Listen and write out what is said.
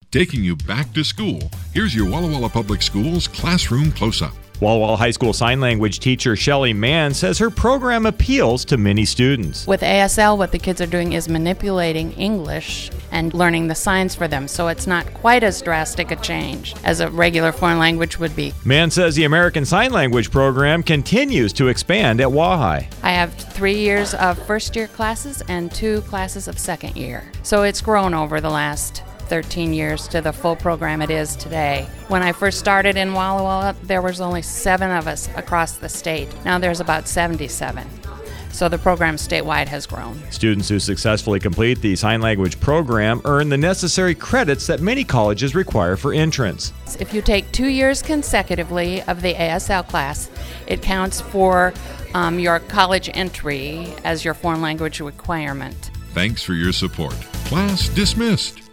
Taking you back to school, here's your Walla Walla Public Schools Classroom Close-Up. Walla Walla High School Sign Language teacher Shelly Mann says her program appeals to many students. With ASL, what the kids are doing is manipulating English and learning the signs for them, so it's not quite as drastic a change as a regular foreign language would be. Mann says the American Sign Language program continues to expand at WaHi. I have 3 years of first-year classes and 2 classes of second year, so it's grown over the last 13 years to the full program it is today. When I first started in Walla Walla, there was only 7 of us across the state. Now there's about 77. So the program statewide has grown. Students who successfully complete the sign language program earn the necessary credits that many colleges require for entrance. If you take 2 years consecutively of the ASL class, it counts for your college entry as your foreign language requirement. Thanks for your support. Class dismissed.